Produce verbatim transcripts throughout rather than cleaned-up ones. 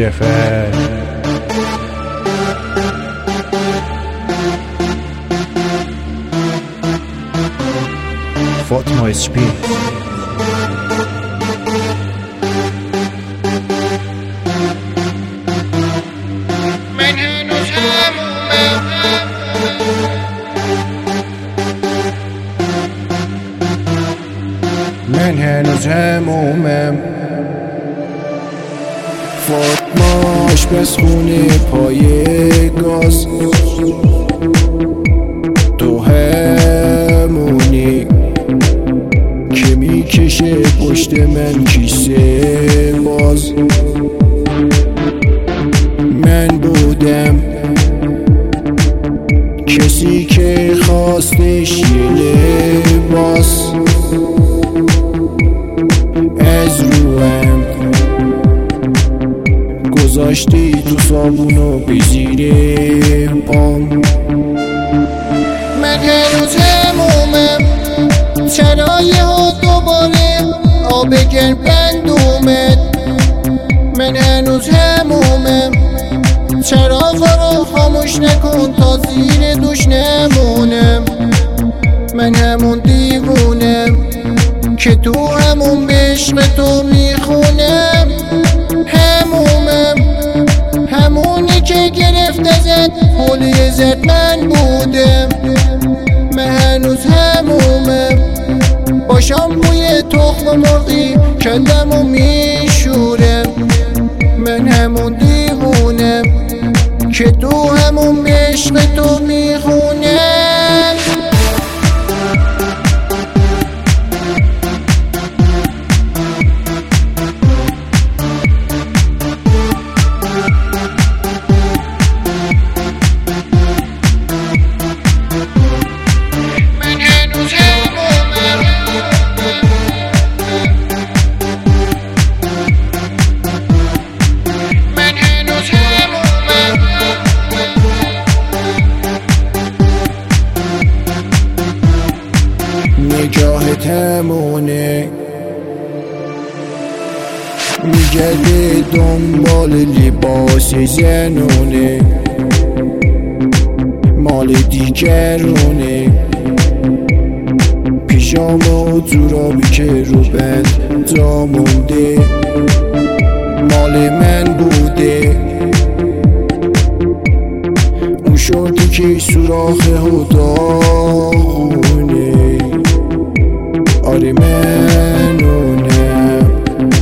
جفر فاطمه اسپی من هنوز همومم من هنوز همومم فاطمه آشپزخونه پای گاز، تو همونی که میکشه پشت من کیسه باز. من بودم کسی که خواستش یه لباس، از روم گذاشتی تو صابونو به زیر پام. من هنوز همومم، چرا یهو دوباره آب گرم بند اومد. من هنوز همومم، چراغا رو خاموش نکن تا زیر دوش نمونم. من همون دیوونم که تو همون به عشق تو میخونم. همومم، همونی که گرفته زد حوله زد من بودم. من هنوز همومم، باشم بوی تخم مرغی کندم و میشورم. من همون دیوونم که تو همون به عشق تو میخونم. نگاهت همونه میگرده دنبال لباس زنونه، مال دیگرونه. پیژامه و جورابی که رو بند جا مونده مال من بوده. اون شورتی که سوراخ و داغونه، آره منونم،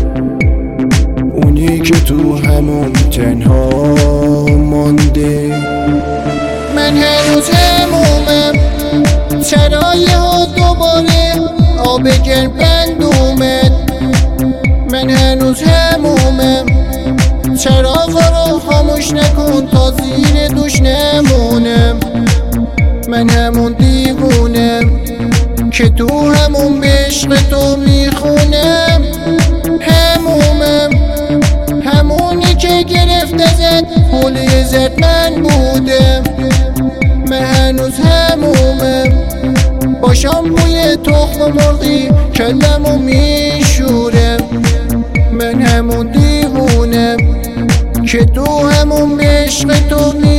اونی که تو همون تنها مانده. من هنوز همومم، چرا یهو دوباره آب گرم بند اومد. من هنوز همومم، چراغا رو خاموش نکن تا زیر دوش نمونم. من همون دیوونم که تو همون به عشق تو میخونم. همومم، همونی که گرفته زد حوله زد من بودم. من هنوز همومم، باشم بوی تخم مرغی کندم و میشورم. من همون دیوونم که تو همون به عشق تو میخونم.